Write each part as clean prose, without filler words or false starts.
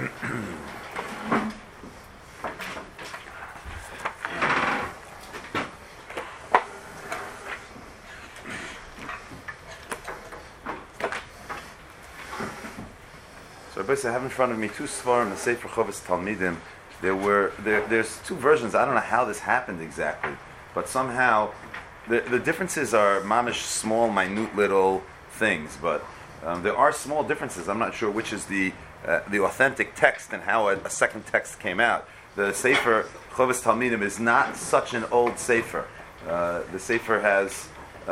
So I have in front of me two svarim, the Sefer Choves Talmidim. There's two versions. I don't know how this happened exactly, but somehow the differences are mamish small, minute little things. But there are small differences. I'm not sure which is the authentic text and how a second text came out. The Sefer Choves Talmidim is not such an old Sefer. The Sefer has.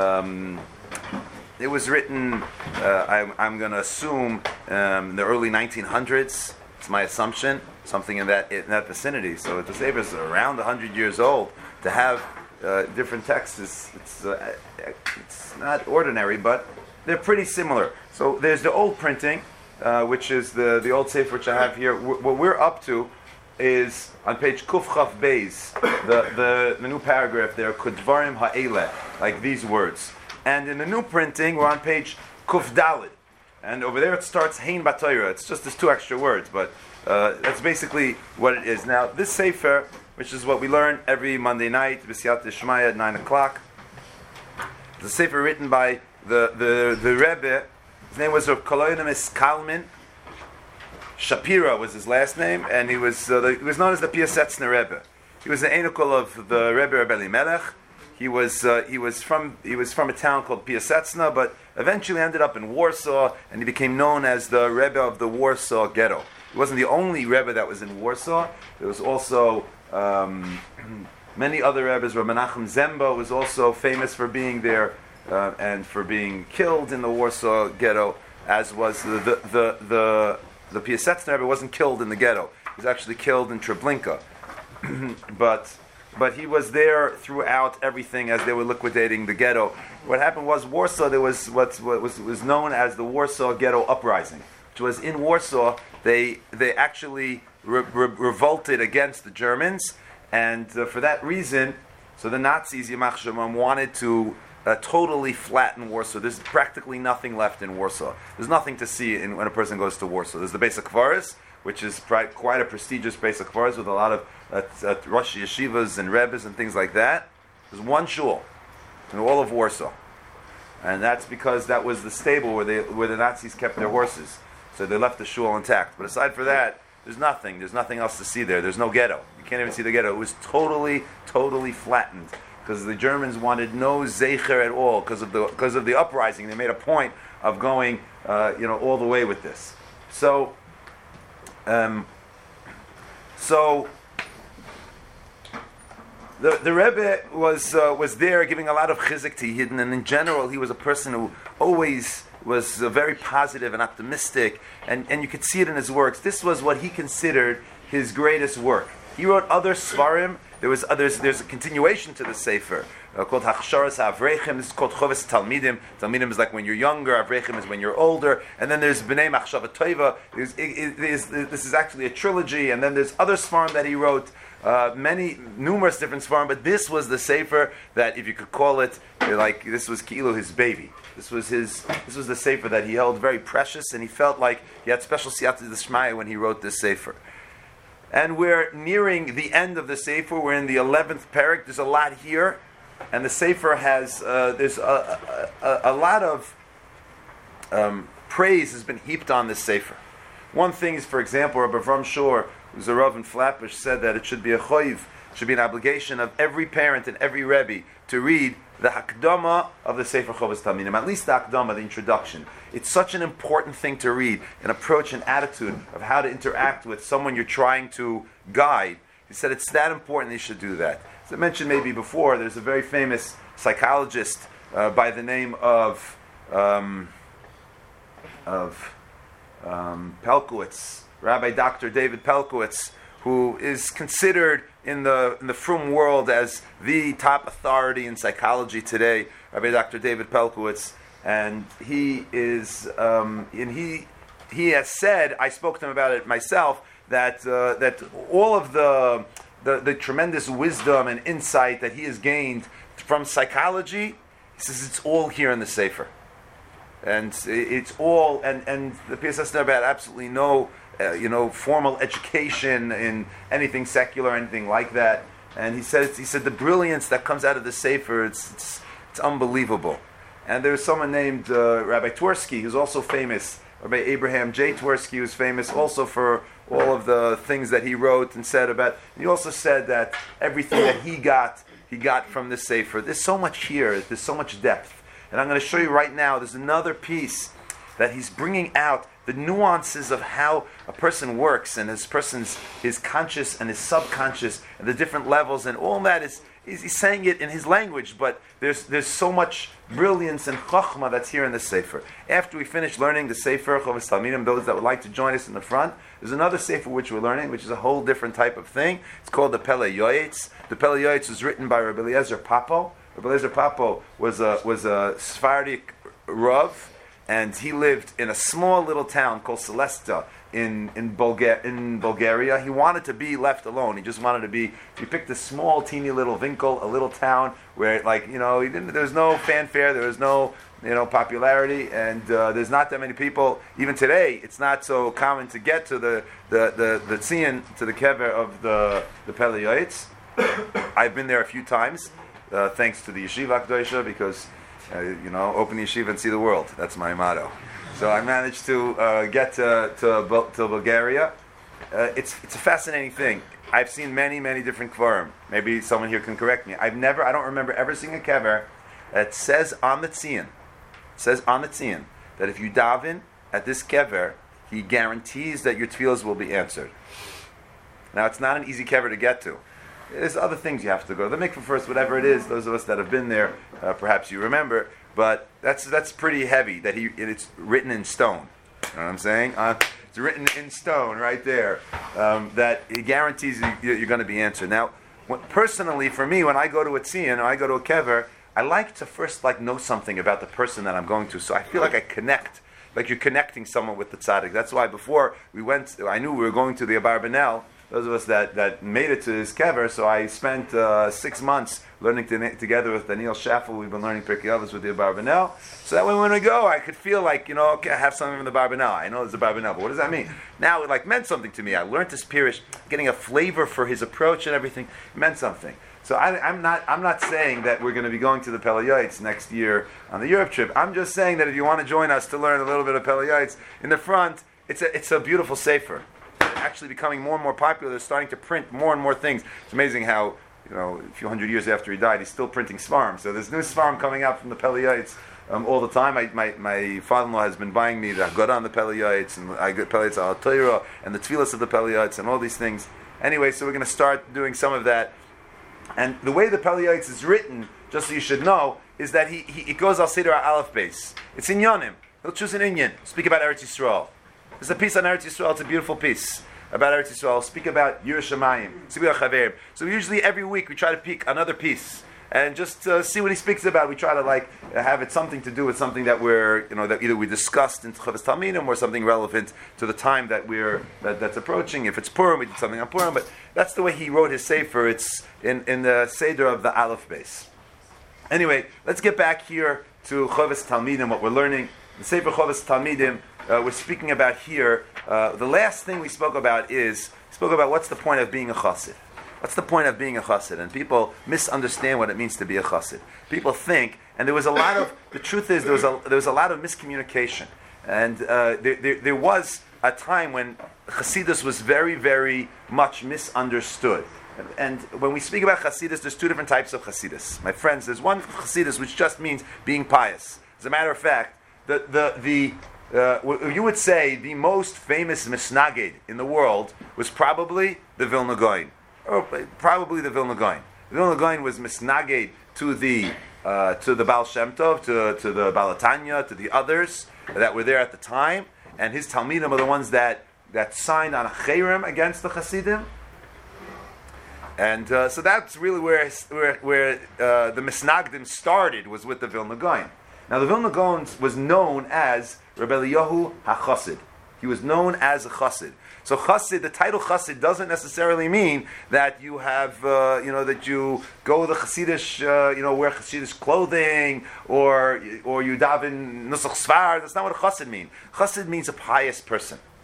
It was written, I'm going to assume, in the early 1900s. It's my assumption, something in that vicinity. So the Sefer is around 100 years old. To have different texts, it's not ordinary, but they're pretty similar. So there's the old printing, which is the old Sefer which I have here. What we're up to is on page Kuf Chaf Beis, the new paragraph there, Kudvarim Ha'eleh, like these words. And in the new printing, we're on page Kuf Daled. And over there it starts Hein Batoira. It's just these two extra words, but that's basically what it is. Now, this Sefer, which is what we learn every Monday night, B'siyat Shmaya at 9 o'clock, the Sefer written by the Rebbe. His name was Rav Koloinimus Kalman. Shapira was his last name, and he was known as the Piasetzner Rebbe. He was the Einukol of the Rebbe Reb Elimelech. He was from a town called Piasetzna, but eventually ended up in Warsaw, and he became known as the Rebbe of the Warsaw Ghetto. He wasn't the only Rebbe that was in Warsaw. There was also many other Rebbes. Rabbi Menachem Zemba was also famous for being there and for being killed in the Warsaw Ghetto, as was the Piasetzna Rebbe wasn't killed in the ghetto. He was actually killed in Treblinka, But he was there throughout everything as they were liquidating the ghetto. What happened was Warsaw, there was what was known as the Warsaw Ghetto Uprising, which was in Warsaw. They actually revolted against the Germans, and for that reason, so the Nazis, Yamach Shemam, wanted to totally flatten Warsaw. There's practically nothing left in Warsaw. There's nothing to see when a person goes to Warsaw. There's the Beis HaKvaros, which is quite a prestigious Beis HaKvaros with a lot of Rosh Yeshivas and Rebbes and things like that. There's one shul in all of Warsaw. And that's because that was the stable where the Nazis kept their horses. So they left the shul intact. But aside from that, there's nothing. There's nothing else to see there. There's no ghetto. You can't even see the ghetto. It was totally flattened. Because the Germans wanted no Zeicher at all. Because of the uprising. They made a point of going all the way with this. So the Rebbe was there giving a lot of chizuk to Yidden, and in general he was a person who always was very positive and optimistic, and you could see it in his works. This was what he considered his greatest work. He wrote other svarim. There's a continuation to the Sefer called Hachsharas HaAvrechim. This is called Choves Talmidim. Talmidim is like when you're younger, Avrechim is when you're older, and then there's B'nai Machshava Tova. This is actually a trilogy, and then there's other svarim that he wrote, numerous different svarim, but this was the Sefer that, if you could call it, like this was Ki'ilu, his baby. This was the Sefer that he held very precious, and he felt like he had special siyata d'shmaya when he wrote this Sefer. And we're nearing the end of the Sefer. We're in the 11th parak. There's a lot here, and the Sefer has there's a lot of praise has been heaped on this Sefer. One thing is, for example, Rabbi Avram Shor, who's a Rav in Flatbush, said that it should be a choiv, should be an obligation of every parent and every Rebbe to read the Hakdama of the Sefer Choves Talmidim, at least the Hakdama, the introduction. It's such an important thing to read, an approach and attitude of how to interact with someone you're trying to guide. He said it's that important you should do that. As I mentioned maybe before, there's a very famous psychologist by the name of Pelkowitz, Rabbi Dr. David Pelkowitz, who is considered in the frum world as the top authority in psychology today, Rabbi Dr. David Pelkowitz, and he is he has said, I spoke to him about it myself, that all of the tremendous wisdom and insight that he has gained from psychology, he says it's all here in the Sefer. And it's all, and the PSS never had absolutely no formal education in anything secular, anything like that. And he said the brilliance that comes out of the Sefer, it's unbelievable. And there's someone named Rabbi Twersky, who's also famous. Rabbi Abraham J. Twersky, who's famous also for all of the things that he wrote and said about. He also said that everything that he got from the Sefer. There's so much here. There's so much depth. And I'm going to show you right now. There's another piece that he's bringing out the nuances of how a person works and his conscious and his subconscious and the different levels and all that he's saying it in his language, but there's so much brilliance and chokhmah that's here in the Sefer. After we finish learning the Sefer Chovas Talmidim, those that would like to join us in the front, there's another Sefer which we're learning, which is a whole different type of thing. It's called the Pele Yoetz. The Pele Yoetz was written by Rabbi Eliezer Papo. Rabbi Eliezer Papo was a Sephardic Rav, and he lived in a small little town called Celesta in Bulgaria. He wanted to be left alone. He just wanted to be. He picked a small, teeny little Winkel, a little town where, there was no fanfare, there was no, popularity, and there's not that many people. Even today, it's not so common to get to the tzion, to the kever of the Pele Yoetz. I've been there a few times, thanks to the Yeshiva Akdosha, because open the yeshiva and see the world. That's my motto. So I managed to get to Bulgaria. It's a fascinating thing. I've seen many, many different kvarim. Maybe someone here can correct me. I don't remember ever seeing a kever that says on the tzion, that if you daven at this kever, he guarantees that your tefillos will be answered. Now, it's not an easy kever to get to. There's other things you have to go. The mikveh first, whatever it is. Those of us that have been there, perhaps you remember. But that's pretty heavy. It's written in stone. You know what I'm saying? It's written in stone right there. That it guarantees you're going to be answered. Now, personally, for me, when I go to a tzion or I go to a kever, I like to first know something about the person that I'm going to, so I feel like I connect. Like you're connecting someone with the tzaddik. That's why before we went, I knew we were going to the Abarbanel. Those of us that made it to his kever, so I spent 6 months learning together with Daniel Schaffel. We've been learning Pirkei Avos with the Abarbanel. So that way when we go, I could feel okay, I have something from the Abarbanel. I know there's a Abarbanel, but what does that mean? Now it meant something to me. I learned this Pirish, getting a flavor for his approach and everything. It meant something. So I'm not saying that we're going to be going to the Pele Yoetz next year on the Europe trip. I'm just saying that if you want to join us to learn a little bit of Pele Yoetz, in the front, it's a beautiful sefer. Actually becoming more and more popular. They're starting to print more and more things. It's amazing how, a few hundred years after he died, he's still printing Svarim. So there's new Svarim coming out from the Pele Yoetz all the time. My father-in-law has been buying me the Haggadah on the Pele Yoetz, and I get Pele Yoetz al Torah, and the Tfilas of the Pele Yoetz, and all these things. Anyway, so we're going to start doing some of that. And the way the Pele Yoetz is written, just so you should know, is that it goes al Seder Aleph base. It's in Yonim. He'll choose an Inyan. Speak about Eretz Yisrael. There's a piece on Eretz Yisrael. It's a beautiful piece about Eretz Yisrael. Speak about Yerushalayim. Speak about Chaverim. So usually every week we try to pick another piece and just see what he speaks about. We try to have it something to do with something that that either we discussed in Chovas Talmidim or something relevant to the time that that's approaching. If it's Purim, we did something on Purim. But that's the way he wrote his sefer. It's in the Seder of the Aleph base. Anyway, let's get back here to Chovas Talmidim. What we're learning, the Sefer Chovas Talmidim. We're speaking about here. The last thing we spoke about what's the point of being a chassid. What's the point of being a chassid? And people misunderstand what it means to be a chassid. People think, and there was a lot of. The truth is, there was a lot of miscommunication, and there was a time when Chassidus was very, very much misunderstood. And when we speak about Chassidus, there's two different types of Chassidus. My friends, there's one Chassidus which just means being pious. As a matter of fact, you would say the most famous misnagid in the world was probably the Vilna Gaon. Probably the Vilna Gaon. The Vilna Gaon was misnagid to the Baal Shem Tov, to the Baal Tanya, to the others that were there at the time, and his Talmidim are the ones that signed on a cherem against the Hasidim. And so that's really where the misnagdim started, was with the Vilna Gaon. Now the Vilna Gaon was known as Rebbe Eliyahu HaChassid. He was known as a Chassid. So Chassid, the title Chassid doesn't necessarily mean that you have, that you go the Chassidish, wear Chassidish clothing, or you daven Nusach Svar. That's not what a Chassid means. Chassid means a pious person.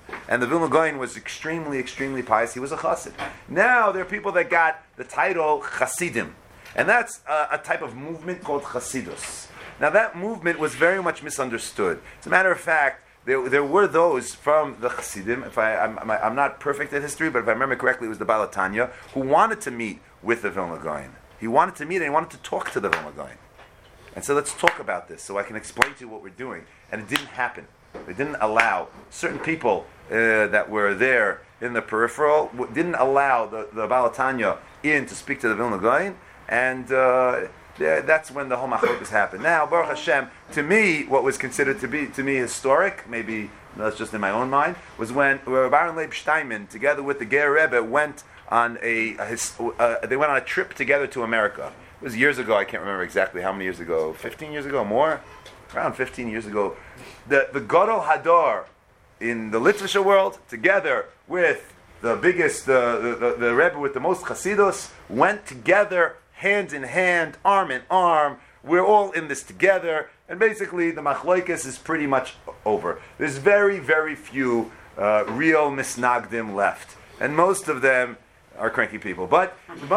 And the Vilna Gaon was extremely, extremely pious. He was a chassid. Now there are people that got the title Hasidim. And that's a type of movement called Hasidus. Now that movement was very much misunderstood. As a matter of fact, there were those from the Hasidim, I'm not perfect at history, but if I remember correctly, it was the Baal Tanya, who wanted to meet with the Vilna Gaon. He wanted to meet and he wanted to talk to the Vilna Gaon. And so let's talk about this so I can explain to you what we're doing. And it didn't happen. They didn't allow certain people that were there in the peripheral, didn't allow the Baal Tanya in to speak to the Vilna Gaon, and that's when the whole machlokas happened. Now, Baruch Hashem, to me, what was considered to be historic, maybe that's just in my own mind, was when Baron Leib Steinman, together with the Ger Rebbe, went on they went on a trip together to America. It was years ago. I can't remember exactly how many years ago. 15 years ago, more, around 15 years ago. The Gadol Hadar in the Litvischer world, together with the biggest, the Rebbe with the most Chasidus, went together, hand in hand, arm in arm. We're all in this together, and basically the Machloikis is pretty much over. There's very, very few real Misnagdim left, and most of them are cranky people. But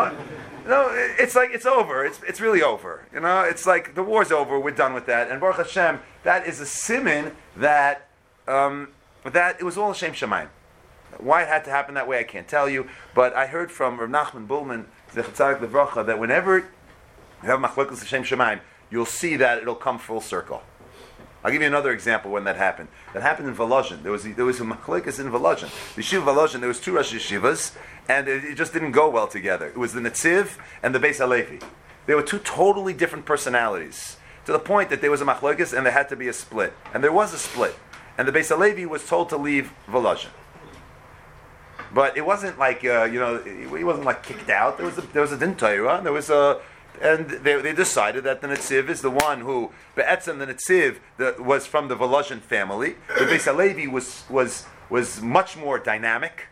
it's like it's over. It's really over. It's like the war's over. We're done with that. And Baruch Hashem, that is a siman that it was all Hashem Shemayim. Why it had to happen that way, I can't tell you. But I heard from Rav Nachman Bullman, Zechat Tzadik Levracha, that whenever you have Machlokas Hashem Shemayim, you'll see that it'll come full circle. I'll give you another example when that happened. That happened in Volozhin. There was a Machlokas in Volozhin. The Yeshiva Volozhin, there was two Rosh Yeshivas, and it just didn't go well together. It was the Netziv and the Beis Halevi. They were two totally different personalities, to the point that there was a Machlokas and there had to be a split. And there was a split. And the Beis Halevi was told to leave Volozhin. But it wasn't like, he wasn't like kicked out. There was a Din Torah, and they decided that the Netziv is the one who, Be'etzem, the Netziv was from the Volozhin family. The Beis Halevi was much more dynamic.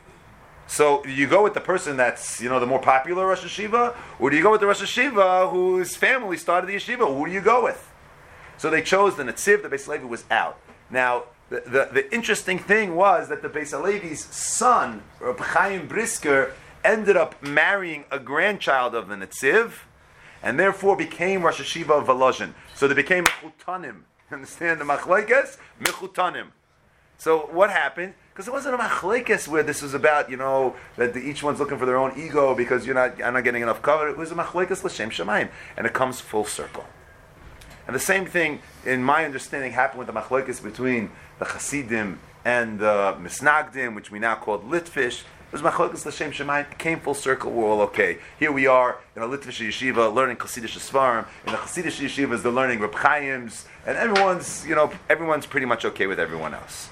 So you go with the person that's, the more popular Rosh Yeshiva, or do you go with the Rosh Yeshiva whose family started the yeshiva? Who do you go with? So they chose the Netziv. The Beis Halevi was out. Now, the interesting thing was that the Beis Halevi's son, Reb Chaim Brisker, ended up marrying a grandchild of the Netziv, and therefore became Rosh Yeshiva of Volozhin. So they became Mechutanim. Understand the Machlekes? Mechutanim. So what happened? Because it wasn't a Machlekes where this was about, that each one's looking for their own ego because I'm not getting enough cover. It was a Machlekes L'Shem Shemayim. And it comes full circle. And the same thing, in my understanding, happened with the Machlekes between the Hasidim and the Misnagdim, which we now call Litvish. It was Machlokes L'Shem Shemayim. It came full circle. We're all okay. Here we are in a Litvish yeshiva learning Chassidish Svarim. In the Chassidish yeshivas, they're learning Reb Chaim's, and everyone's pretty much okay with everyone else.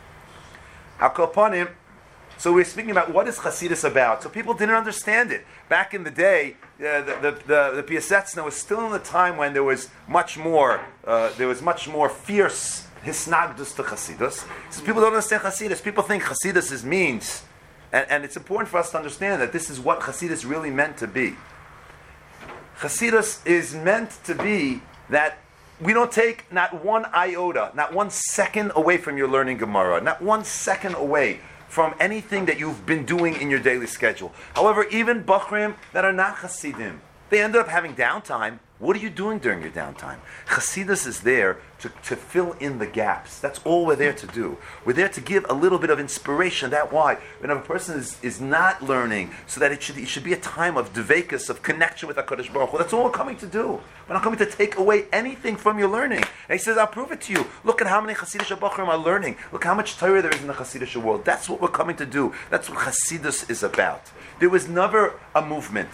Al Kol Panim. So we're speaking about what is Chassidus about. So people didn't understand it. Back in the day, the Piasetzna was still in the time when there was much more fierce hisnagdus to Chassidus. So people don't understand Chassidus. People think Chassidus means, and it's important for us to understand that this is what Chassidus really meant to be. Chassidus is meant to be that we don't take not one iota, not 1 second away from your learning Gemara, not 1 second away from anything that you've been doing in your daily schedule. However, even Bachrim that are not Hasidim, they end up having downtime. What are you doing during your downtime? Chassidus is there to fill in the gaps. That's all we're there to do. We're there to give a little bit of inspiration. That's why when a person is not learning, so that it should be a time of devekus, of connection with HaKadosh Baruch Hu. That's all we're coming to do. We're not coming to take away anything from your learning. And he says, I'll prove it to you. Look at how many Chassidish Bachrim are learning. Look how much Torah there is in the Chassidish world. That's what we're coming to do. That's what Chassidus is about. There was never a movement.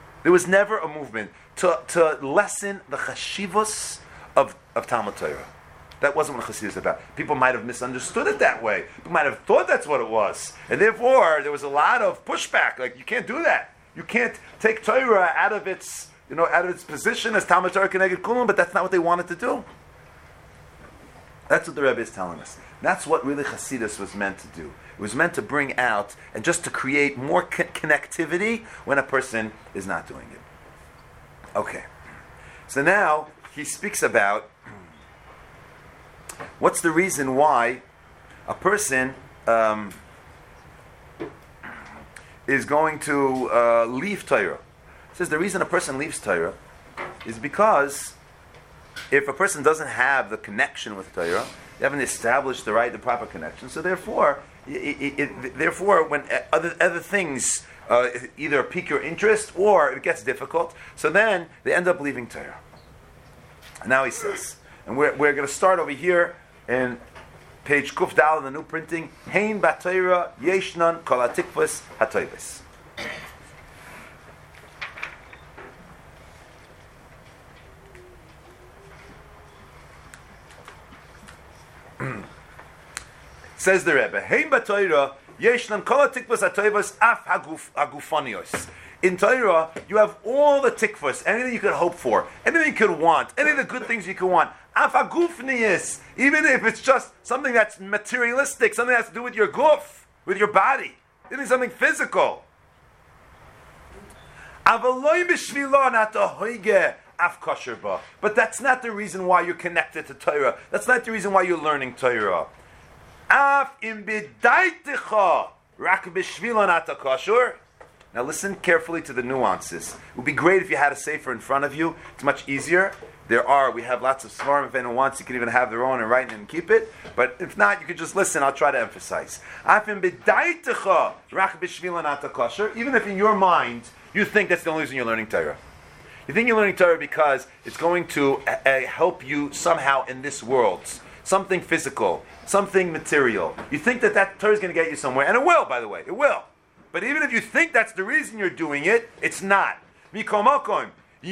To lessen the chashivos of Talmud Torah. That wasn't what Chassidus is about. People might have misunderstood it that way. People might have thought that's what it was. And therefore, there was a lot of pushback. Like, you can't do that. You can't take Torah out of its position as Talmud Torah Keneged Kulam, but that's not what they wanted to do. That's what the Rebbe is telling us. That's what really Chassidus was meant to do. It was meant to bring out and just to create more connectivity when a person is not doing it. Okay. So now he speaks about what's the reason why a person is going to leave Torah. It says the reason a person leaves Torah is because if a person doesn't have the connection with Torah, they haven't established the proper connection. So therefore, when other things either pique your interest or it gets difficult, so then they end up leaving Torah. And now he says, and we're going to start over here in page Kuf Dal in the new printing. Hein b'Torah yeshnan kol hatikvos hatoivos. Says the Rebbe, Hein b'Torah yeshnan kol hatikvos hatoivos af hagufanios. In Torah, you have all the tikvos, anything you could hope for, anything you could want, any of the good things you could want. Afagufnius, even if it's just something that's materialistic, something that has to do with your guf, with your body, even something physical. But that's not the reason why you're connected to Torah. That's not the reason why you're learning Torah. Now listen carefully to the nuances. It would be great if you had a sefer in front of you. It's much easier. We have lots of svarim. If anyone wants, you can even have their own and write it and keep it. But if not, you could just listen. I'll try to emphasize. Even if in your mind, you think that's the only reason you're learning Torah. You think you're learning Torah because it's going to help you somehow in this world. Something physical, something material. You think that Torah is going to get you somewhere. And it will, by the way. It will. But even if you think that's the reason you're doing it, it's not. The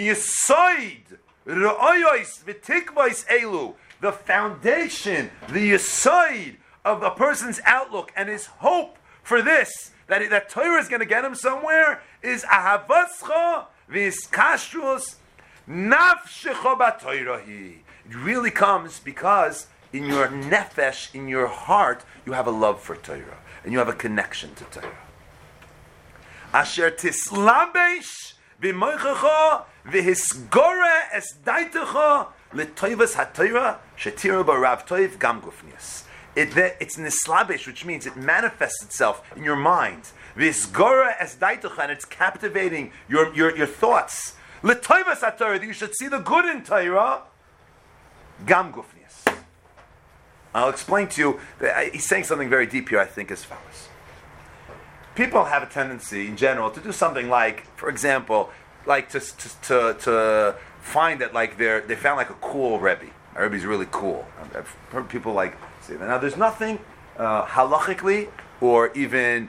foundation, the yisoid of a person's outlook and his hope for this, that Torah is going to get him somewhere, is ahavascha v'hiskashrus nafshecha b'Torah. It really comes because in your nefesh, in your heart, you have a love for Torah and you have a connection to Torah. Asher tislabesh b'moichecha v'hisgore es daitecha l'toivas haTorah shetira b'rav toiv gam gufnius. It's nislabesh, which means it manifests itself in your mind. V'hisgore es daitecha, and it's captivating your thoughts. L'toivas haTorah, that you should see the good in Torah. Gam gufnius. I'll explain to you. He's saying something very deep here, I think, as follows. People have a tendency, in general, to do something like, for example, like to find that like they found like a cool Rebbe. A Rebbe's really cool. I've heard people like say that. Now, there's nothing halachically or even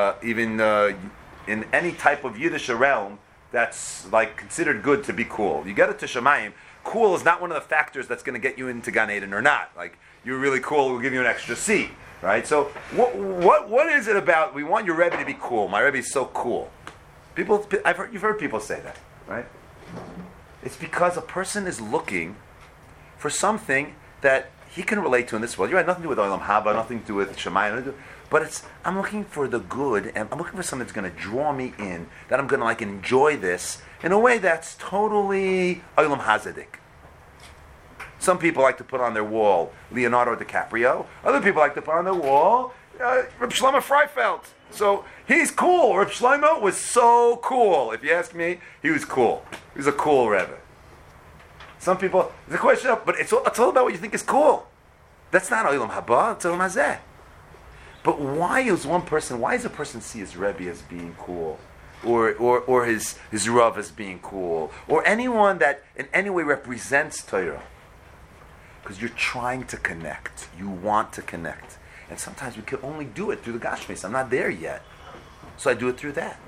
in any type of Yiddish realm that's like considered good to be cool. You get it to Shemayim. Cool is not one of the factors that's going to get you into Gan Eden or not. Like, you're really cool, we'll give you an extra seat. Right? So, what is it about, we want your Rebbe to be cool. My Rebbe is so cool. You've heard people say that, right? It's because a person is looking for something that he can relate to in this world. You have nothing to do with Olam Haba, nothing to do with Shemayim, but I'm looking for the good, and I'm looking for something that's going to draw me in, that I'm going to like enjoy this in a way that's totally Olam Hazadik. Some people like to put on their wall Leonardo DiCaprio. Other people like to put on their wall Reb Shlomo Freifeld. So he's cool. Reb Shlomo was so cool. If you ask me, he was cool. He was a cool Rebbe. Some people, the question of, but it's all about what you think is cool. That's not Olam Haba, it's Olam Hazeh. But why does a person see his Rebbe as being cool? Or his Rav as being cool? Or anyone that in any way represents Torah? Because you're trying to connect. You want to connect. And sometimes we can only do it through the Gashmis. I'm not there yet. So I do it through that.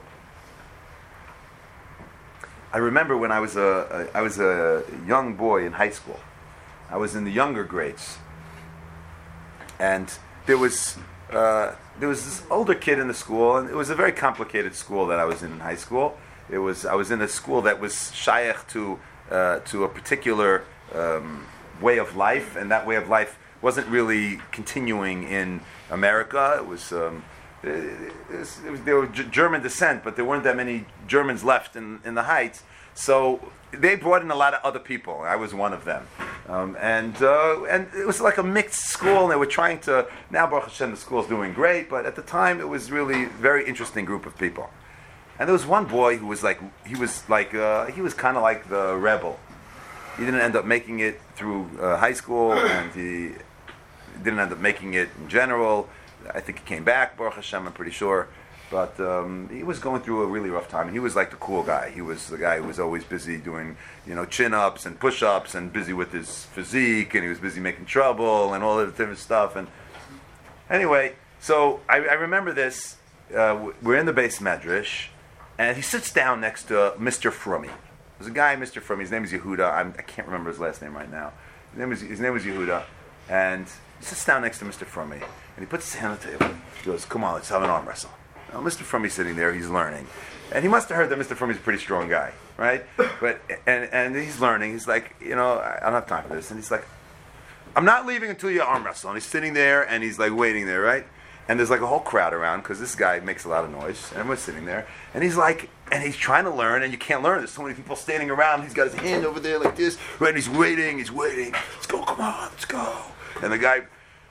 I remember when I was a young boy in high school. I was in the younger grades. And there was this older kid in the school, and it was a very complicated school that I was in high school. I was in a school that was shayach to a particular way of life, and that way of life wasn't really continuing in America. It was they were German descent, but there weren't that many Germans left in the Heights. So they brought in a lot of other people. I was one of them. And it was like a mixed school, and they were trying to. Now, Baruch Hashem, the school's doing great, but at the time, it was really a very interesting group of people. And there was one boy who was he was kind of like the rebel. He didn't end up making it through high school, and he didn't end up making it in general. I think he came back, Baruch Hashem, I'm pretty sure. But he was going through a really rough time, and he was like the cool guy. He was the guy who was always busy doing, chin-ups and push-ups, and busy with his physique, and he was busy making trouble and all that different stuff. And anyway, so I remember this. We're in the Beis Medrash, and he sits down next to Mr. Frummy. There's a guy, Mr. Frummy. His name is Yehuda. I can't remember his last name right now. His name was Yehuda, and he sits down next to Mr. Frummy, and he puts his hand on the table. He goes, "Come on, let's have an arm wrestle." Now, Mr. Frummy's sitting there, he's learning. And he must have heard that Mr. Frummy's a pretty strong guy, right? But and he's learning. He's like, I don't have time for this. And he's like, "I'm not leaving until you arm wrestle." And he's sitting there, and he's like waiting there, right? And there's like a whole crowd around, because this guy makes a lot of noise. And everyone's sitting there. And he's like, and he's trying to learn, and you can't learn. There's so many people standing around. He's got his hand over there like this, right? And he's waiting. Let's go, come on, let's go. And the guy,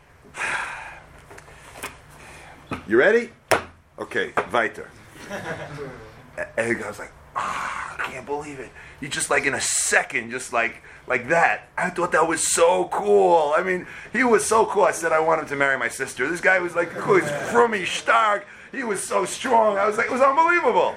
"You ready? Okay, weiter." And the guy was like, I can't believe it. You just like in a second, just like that. I thought that was so cool. I mean, he was so cool. I said I want him to marry my sister. This guy was like cool. He's frummy, stark. He was so strong. I was like, it was unbelievable.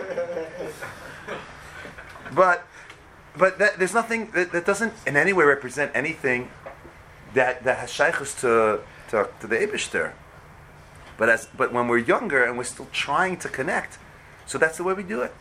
But there's nothing that doesn't in any way represent anything that has shaykhus to the Eibishter. But when we're younger and we're still trying to connect, so that's the way we do it.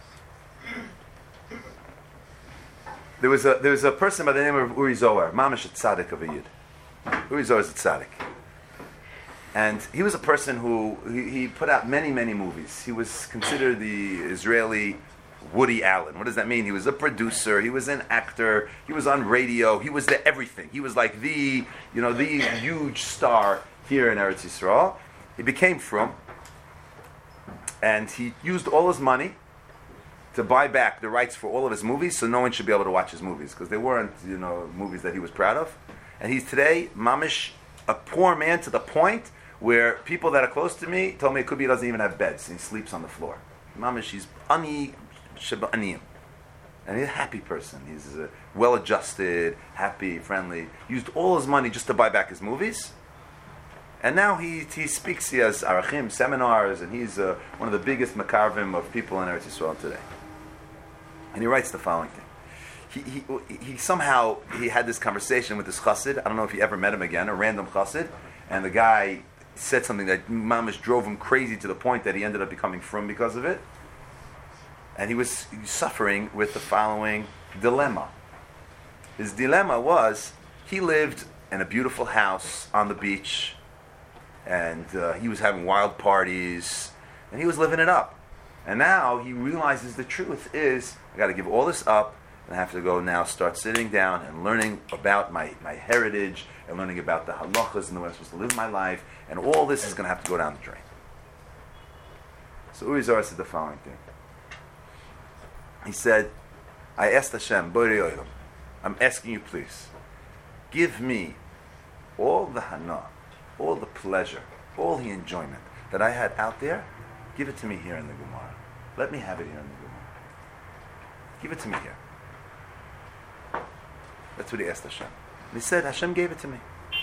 There was a person by the name of Uri Zohar, Mamash Tzaddik of a Yid. Uri Zohar is a tzaddik, and he was a person who he put out many movies. He was considered the Israeli Woody Allen. What does that mean? He was a producer. He was an actor. He was on radio. He was the everything. He was like the huge star here in Eretz Yisrael. He became frum, and he used all his money to buy back the rights for all of his movies, so no one should be able to watch his movies, because they weren't, movies that he was proud of. And he's today, mamish, a poor man to the point where people that are close to me told me it could be he doesn't even have beds, and he sleeps on the floor. Mamish, he's ani sheba'aniyim. And he's a happy person. He's well-adjusted, happy, friendly. Used all his money just to buy back his movies. And now he speaks, he has arachim, seminars, and he's one of the biggest makarvim of people in Eretz Yisrael today. And he writes the following thing. He somehow had this conversation with this chassid. I don't know if he ever met him again, a random chassid. And the guy said something that mamish drove him crazy to the point that he ended up becoming frum because of it. And he was suffering with the following dilemma. His dilemma was, he lived in a beautiful house on the beach, and he was having wild parties, and he was living it up. And now he realizes the truth is, I got to give all this up, and I have to go now start sitting down and learning about my heritage, and learning about the halachas and the way I'm supposed to live my life, and all this is going to have to go down the drain. So Uri Zohar said the following thing. He said, I asked Hashem, Borei Olam, I'm asking you please, give me all the hana, all the pleasure, all the enjoyment that I had out there, give it to me here in the Gemara. Let me have it here in the Gemara. Give it to me here. That's what he asked Hashem. And he said, Hashem gave it to me.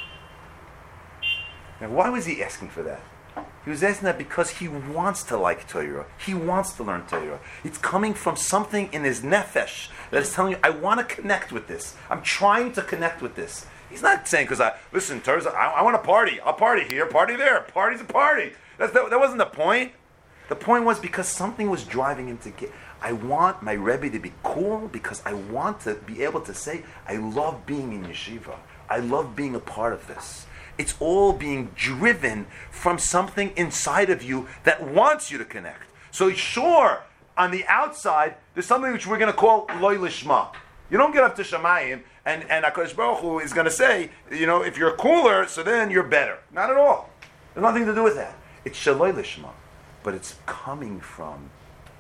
Now, why was he asking for that? He was asking that because he wants to like Torah. He wants to learn Torah. It's coming from something in his nefesh that is telling you, I want to connect with this. I'm trying to connect with this. He's not saying, listen, Torah's, I want to party. I'll party here, party there. Party's a party. That wasn't the point. The point was because something was driving him to get, I want my Rebbe to be cool because I want to be able to say, I love being in yeshiva. I love being a part of this. It's all being driven from something inside of you that wants you to connect. So sure, on the outside, there's something which we're going to call loy lishma. You don't get up to Shamayim and HaKadosh Baruch Hu is going to say, if you're cooler, so then you're better. Not at all. There's nothing to do with that. It's shaloy lishma. But it's coming from,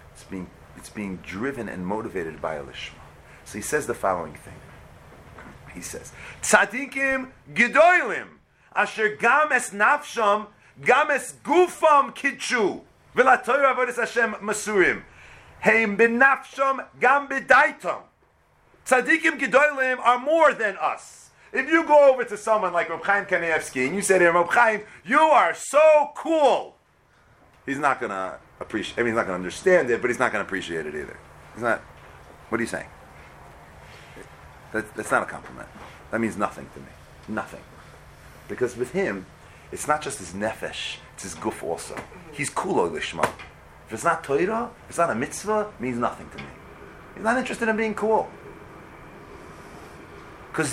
it's being driven and motivated by a lishma. So he says the following thing. he says, Tzadikim Gedolim, Asher Gam Es Nafsham, Gam Es Gufam Kitshu, V'Latoira Avodas Hashem Masurim, Heim B'Nafsham Gam B'Daitam. Tzadikim Gedolim are more than us. If you go over to someone like Reb Chaim Kanievsky and you say to him, Reb Chaim, you are so cool, he's not going to appreciate. I mean, he's not going to understand it, but he's not going to appreciate it either. He's not. What are you saying? That's not a compliment. That means nothing to me. Nothing. Because with him, it's not just his nefesh, it's his guf also. He's kulo lishma. If it's not Torah, if it's not a mitzvah, it means nothing to me. He's not interested in being cool. Because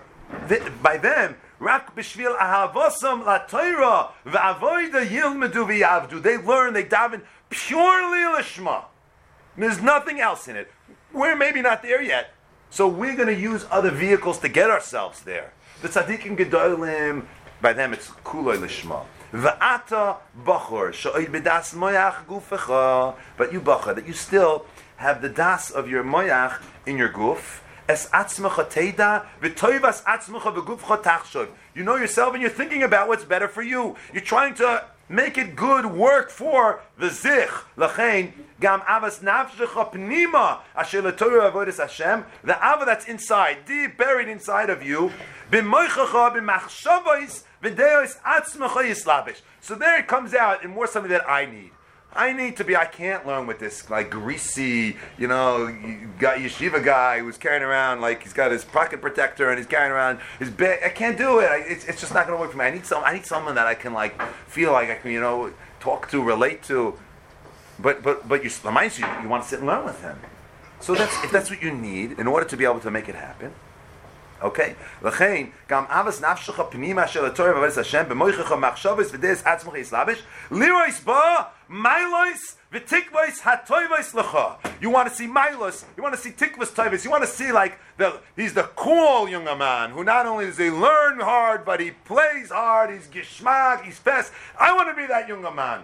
by them, rak b'shvil ahavosam la Torah v'avoida yilmedu v'yavdu. They learn, they daven purely lishma. There's nothing else in it. We're maybe not there yet. So we're going to use other vehicles to get ourselves there. The tzaddikim gedolim, by them it's kuloi lishma. V'ata bachor sho'id b'das moyach gufecha. But you bachor, that you still have the das of your moyach in your guf. Es atzmecha teida v'toivas atzmecha v'gufcha tachshov. You know yourself and you're thinking about what's better for you. You're trying to make it good work for the zich. Lachein gam avas nafshecha pnima asher leTorah avodas Hashem. The ava that's inside, deep buried inside of you, b'moichacha b'machshavos v'deos atzmecha yislabish. So there it comes out in more something that I need. I can't learn with this like greasy, yeshiva guy who's carrying around like he's got his pocket protector and he's carrying around his bag. I can't do it. It's just not going to work for me. I need someone that I can like feel like I can talk to, relate to. But you want to sit and learn with him. So if that's what you need in order to be able to make it happen. Okay. L'chein gam avas nafshecha pnima shel Torah v'avodas Hashem b'moichecha machshavos v'deis atzmecha yislabish lirois ba milos v'tikvos hatoivos lecha. You want to see milos, you want to see tikvos toivos, you want to see like he's the cool younger man who not only does he learn hard but he plays hard, he's gishmak, he's fast. I want to be that younger man.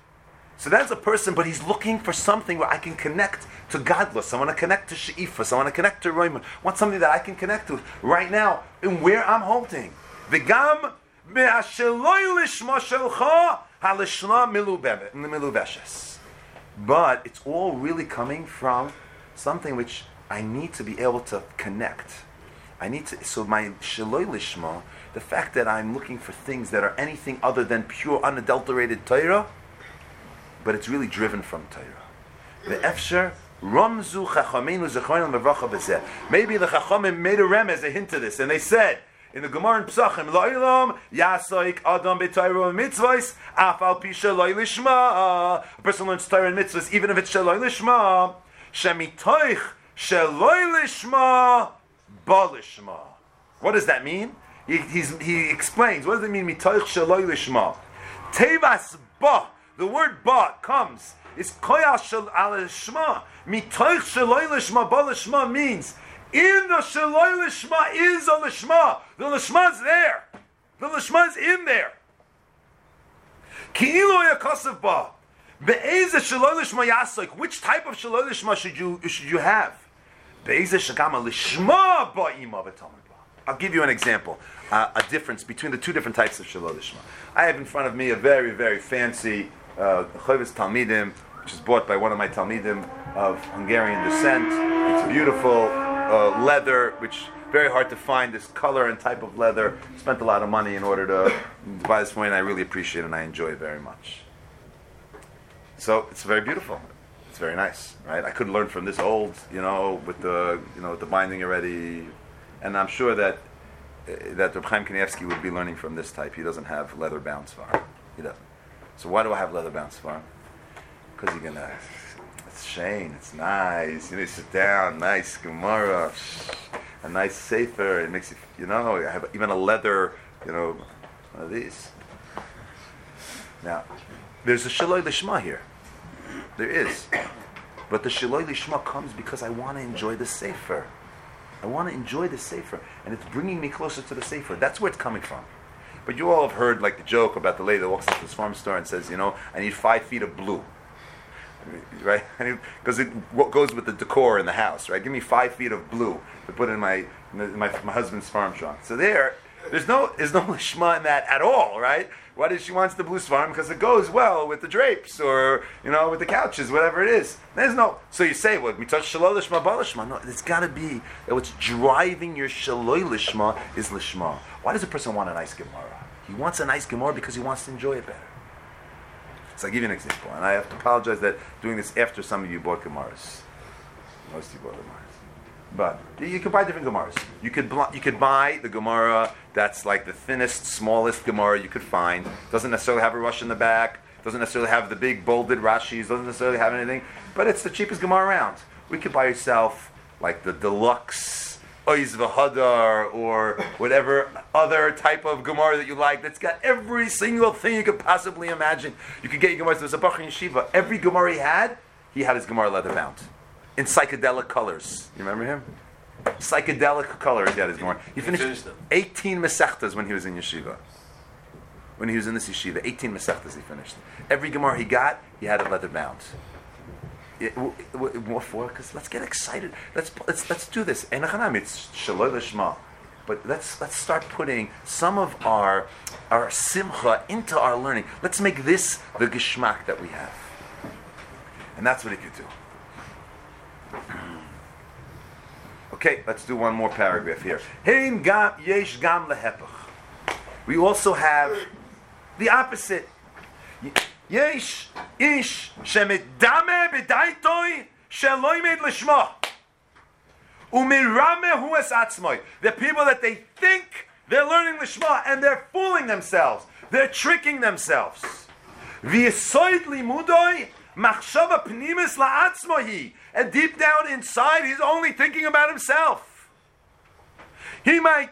So that's a person, but he's looking for something where I can connect to Gadlus. I want to connect to She'ifas. I want to connect to Roiman. I want something that I can connect to right now in where I'm holding. V'gam me'asheloi lishma shelcha halishna milubeshes. But it's all really coming from something which I need to be able to connect. So my sheloi lishma, the fact that I'm looking for things that are anything other than pure, unadulterated Torah, but it's really driven from Torah. The Efsher Ramzu Chachamenu Zechronim Levracha B'zeh. Maybe the Chachamim made a remez, a hint to this, and they said in the Gemara in Pesachim, Lo'ilam Yasoik Adam B'Torah Mitzvos Afal Pi Sheloi Lishma. A person learns Torah and Mitzvos even if it's Sheloi Lishma. Shemitoich Sheloi Lishma Ba Lishma. What does that mean? He explains. What does it mean? Mitoich Sheloi Lishma. Tevas Ba. The word ba comes. It's koyal shel al shma. Mitoich sheloi lishma ba lishma means in the sheloi lishma is a lishma. The lishma is there. The lishma is in there. Ki'ilu yakasav ba. Be'ezeh sheloi lishma yasok. Which type of sheloi lishma should you have? Be'ezeh shagama lishma ba ima v'tamid ba. I'll give you an example. A difference between the two different types of sheloi lishma. I have in front of me a very, very fancy Chovis Talmidim, which is bought by one of my Talmidim of Hungarian descent. It's beautiful leather, which very hard to find this color and type of leather. Spent a lot of money in order to buy this for me, and I really appreciate it and I enjoy it very much. So it's very beautiful. It's very nice, right? I could learn from this old, with the binding already, and I'm sure that Reb Chaim Kanievsky would be learning from this type. He doesn't have leather bound svar. He doesn't. So why do I have leather bound svar? Because it's shane, it's nice. You sit down, nice Gemara, a nice sefer. It makes you, I have even a leather, one of these. Now, there's a shaloi lishma here. There is. But the shaloi lishma comes because I want to enjoy the sefer. I want to enjoy the sefer. And it's bringing me closer to the sefer. That's where it's coming from. But you all have heard like the joke about the lady that walks into this farm store and says, I need 5 feet of blue. right? Because it goes with the decor in the house, right? Give me 5 feet of blue to put in my husband's farm trunk. So there's no lishma in that at all, right? Why does she wants the blue farm? Because it goes well with the drapes or with the couches, whatever it is. There's no. So you say, well, mitach shaloi lishma ba lishma. No, it's got to be that what's driving your shaloi lishma is lishma. Why does a person want a nice Gemara? He wants a nice Gemara because he wants to enjoy it better. So I'll give you an example, and I have to apologize that doing this after some of you bought Gemaras. Most of you bought Gemaras. But you could buy different Gemaras. You could buy the Gemara that's like the thinnest, smallest Gemara you could find. Doesn't necessarily have a rush in the back. Doesn't necessarily have the big bolded Rashis. Doesn't necessarily have anything. But it's the cheapest Gemara around. We could buy yourself like the deluxe Oiz V'Hadar or whatever other type of Gemara that you like that's got every single thing you could possibly imagine. You could get your Gemara. There was a Bachar in Yeshiva. Every Gemara he had his Gemara leather bound. In psychedelic colors. You remember him? Psychedelic colors he had his Gemara. He finished 18 Masechtas when he was in Yeshiva. When he was in this Yeshiva. 18 Masechtas he finished. Every Gemara he got, he had it leather bound. What for? Because let's get excited. Let's do this. It's shaloi lishma, but let's start putting some of our simcha into our learning. Let's make this the geschmack that we have, and that's what it could do. Okay, let's do one more paragraph here. Hein gam yesh gam lehepach. We also have the opposite. Yesh ish shemedame b'daitoi shelo imed lishma umirame hu es atzmoi. The people that they think they're learning lishma and they're fooling themselves. They're tricking themselves. V'yisoid limudoi machshava pnimis la'atzmohi. And deep down inside, he's only thinking about himself. He might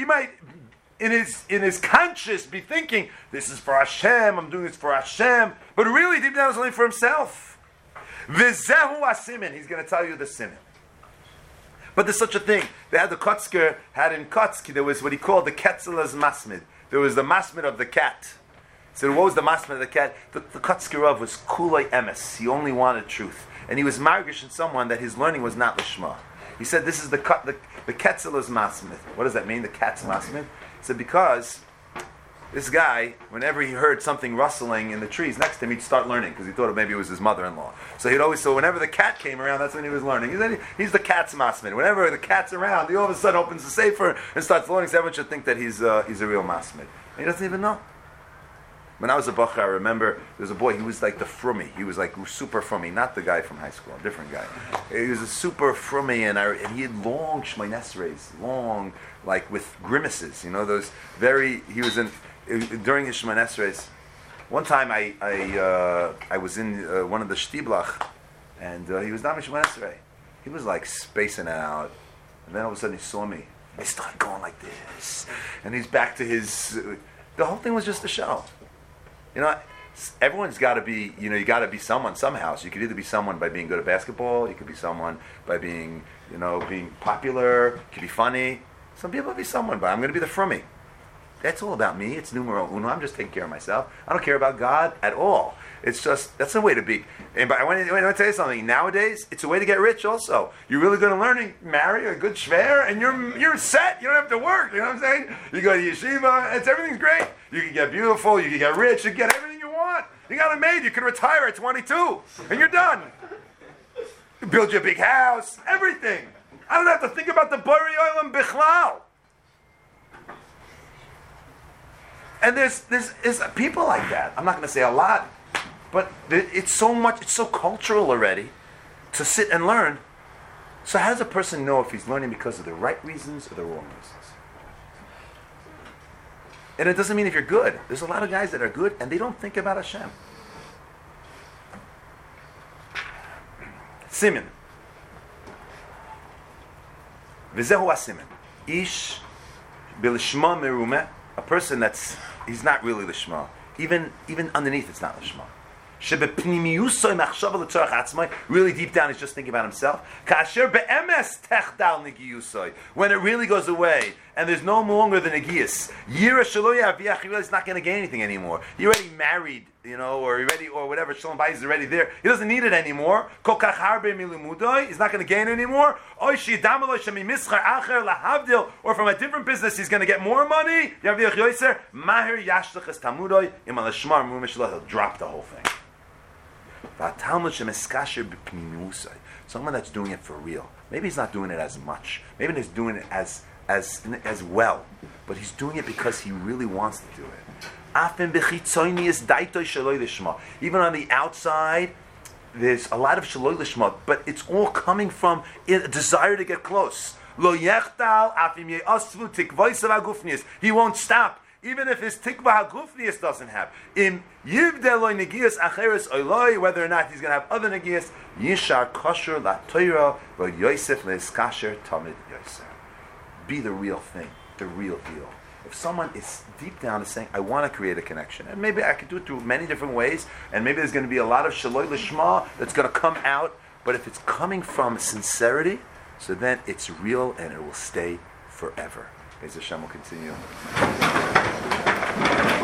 in his conscience be thinking, this is for Hashem, I'm doing this for Hashem, but really deep down it's only for himself. V'zehu asimin, he's going to tell you the simin. But there's such a thing. They had the Kotzker, had in Kotzki, there was what he called the Ketzelas Masmid. There was the Masmid of the cat. So what was the Masmid of the cat? The Kotzker Rav was Kulei Emes. He only wanted truth. And he was margish in someone that his learning was not Lishma. He said this is the Ketzelas Masmid. What does that mean, the cat's Masmid? He said because this guy, whenever he heard something rustling in the trees next to him, he'd start learning because he thought maybe it was his mother-in-law. So whenever the cat came around, that's when he was learning. He's the cat's masmid. Whenever the cat's around, he all of a sudden opens the sefer and starts learning. So everyone should think that he's a real masmid. He doesn't even know. When I was a bacher, I remember there was a boy. He was like the frummy. He was like super frummy, not the guy from high school, a different guy. He was a super frummy, and he had long shmei nesreis, long, like with grimaces. He was in during his shmei nesreis. One time I was in one of the shtiblach, and he was not in shmei nesrei. He was like spacing out, and then all of a sudden he saw me. He started going like this, and he's back to his. The whole thing was just a show. Everyone's got to be, you got to be someone somehow. So you could either be someone by being good at basketball, you could be someone by being, being popular, you could be funny. Some people be someone, but I'm going to be the frummy. That's all about me. It's numero uno. I'm just taking care of myself. I don't care about God at all. It's just, that's a way to be. And I want to tell you something. Nowadays, it's a way to get rich also. You're really good at learning, marry a good shver, and you're set. You don't have to work. You know what I'm saying? You go to yeshiva, everything's great. You can get beautiful, you can get rich, you can get everything you want. You got it made. You can retire at 22, and you're done. You build your big house, everything. I don't have to think about the Bari Olam Bichlal. And there's people like that. I'm not going to say a lot, but it's so cultural already to sit and learn. So how does a person know if he's learning because of the right reasons or the wrong reasons? And it doesn't mean if you're good. There's a lot of guys that are good and they don't think about Hashem. Simin. V'zehu asimin. Ish bilishma merumeh. A person he's not really lishma. Even underneath, it's not lishma. Really deep down, he's just thinking about himself. When it really goes away, and there's no longer the negiyas, he realizes he's not going to get anything anymore. He already married or already, or whatever, Shalom Bayis is already there. He doesn't need it anymore. Kol kach harbe milimudoi, he's not going to gain anymore. Or from a different business, he's going to get more money. He'll drop the whole thing. Someone that's doing it for real. Maybe he's not doing it as much. Maybe he's doing it as well. But he's doing it because he really wants to do it. Even on the outside, there's a lot of shaloi lishma, but it's all coming from a desire to get close. He won't stop, even if his tikva hagufnius doesn't have. Whether or not he's going to have other negias, yishar kosher la toira v'yosef leiskasher tamid yoser. Be the real thing, the real deal. If someone is deep down is saying, I want to create a connection, and maybe I could do it through many different ways, and maybe there's going to be a lot of shaloi lishma that's going to come out, but if it's coming from sincerity, so then it's real and it will stay forever. Be'ez Hashem will continue.